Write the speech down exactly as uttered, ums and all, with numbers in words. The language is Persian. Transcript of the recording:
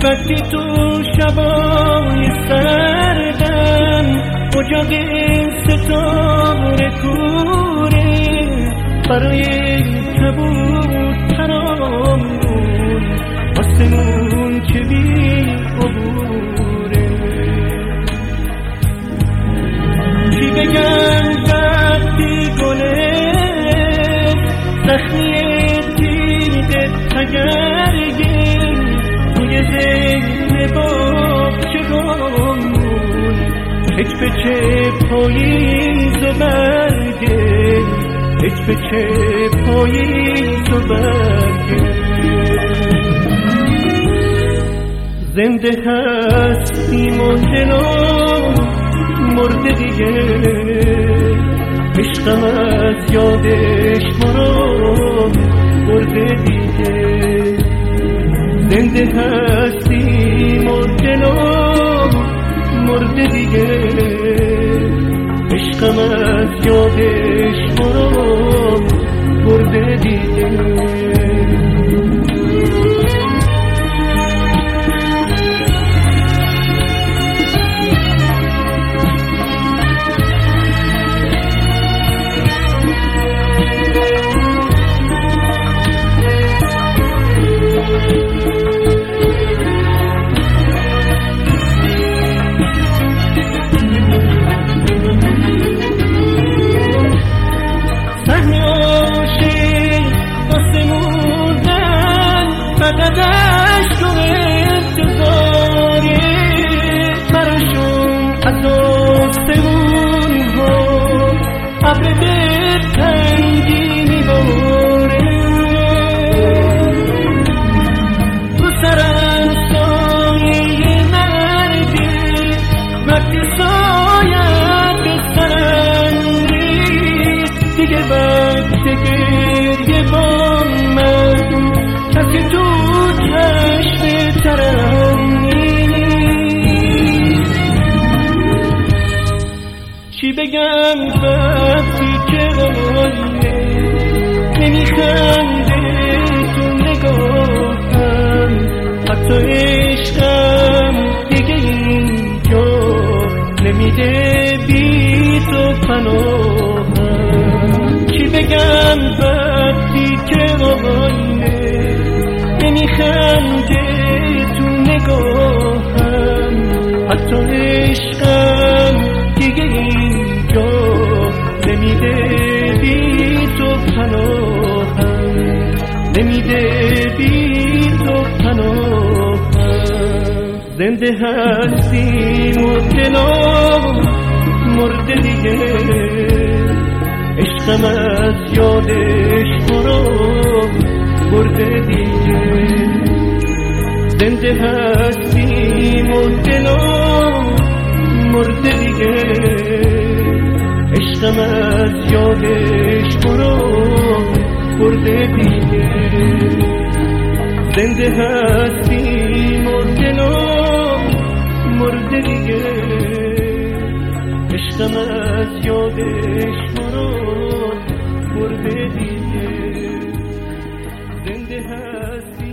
وقتی تو شبای سردم اجاق ستاره کوره برای کبوترامون آسمون چه بی عبوره. چی بگم وقتی گله زخمی تیغ تگرگه توی ذهن باغچه گامون هیچ به چه پاییز و برگه هیچ به چه پاییز و برگه. زنده هستیم و دلم مرده دیگه عشقم از یادش مرا برده دیگه. زنده هستیم و دلم مرده دیگه عشقم از یادش مرا برده دیگه. فقطش تو انتظاری براشون از آسمون ها ابر دلتنگی میباره. تو سرم سایه مرگه وقتی سایت به سرم ریست دیگه وقت گریه با من کسی تو چشم ترم نیست. چی بگم وقتی که آینه نمیخنده تو نگاهم حتی عشقم دیگه اینجا نمیده بی تو پناهم. چی بگم وقتی که آینه نمیخنده تو نگاهم حتی عشقم دیگه اینجا نمیده بی تو پناهم نمیده بی تو پناهم. زنده هستیم و دلم مرده دیگه عشقم از یادش مرا برده دیگه. زنده هستیم و دلم مرده دیگه عشقم از یادش مرا برده دیگه. زنده هستیم و دلم مرده دیگه عشقم از یادش مرا برده دیگه. زنده هستی